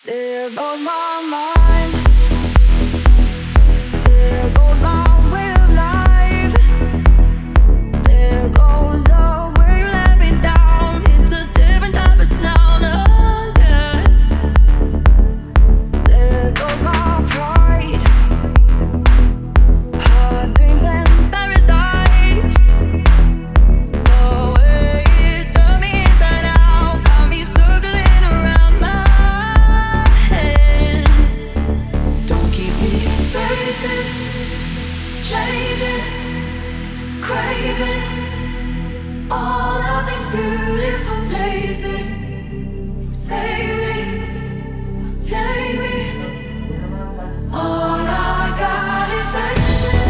There goes my mind, there goes my way of life, there goes the way you let me down. It's a different type of sound, oh yeah. There goes my pride, hard dreams and paradise. The way it turned me inside out, got me circling around my head. Don't keep me in spaces, changing, craving all of these beautiful places. Save me, take me. All I got is spaces.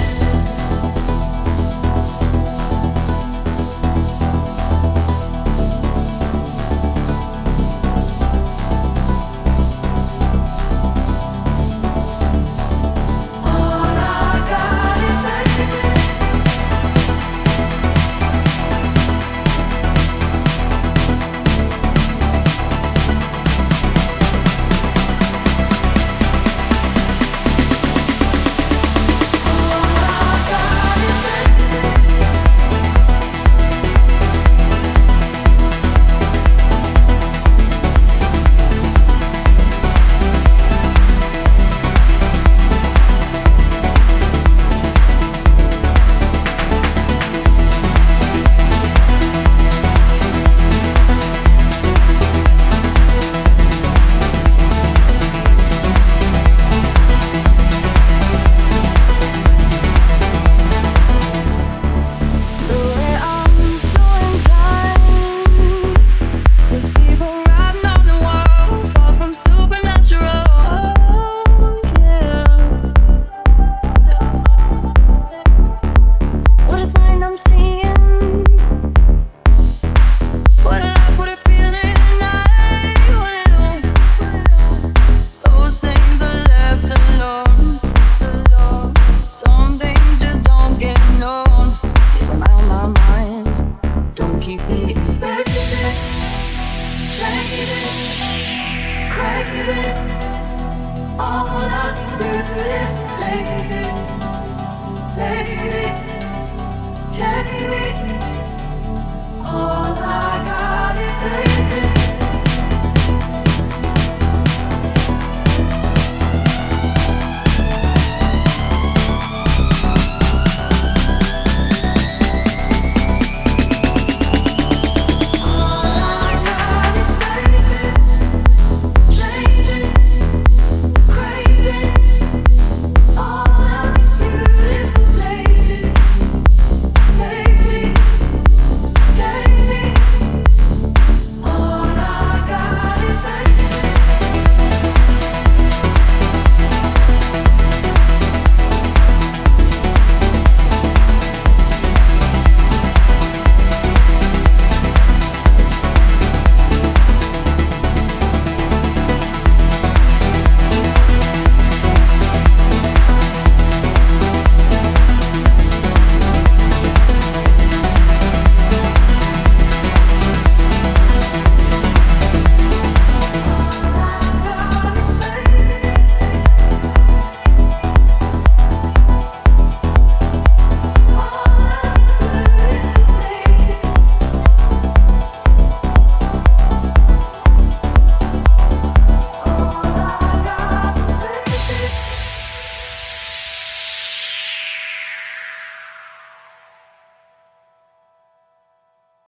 All I got is spaces. Keep me expecting, changing, craving all of these beautiful places. Save me, take me. All I got is places.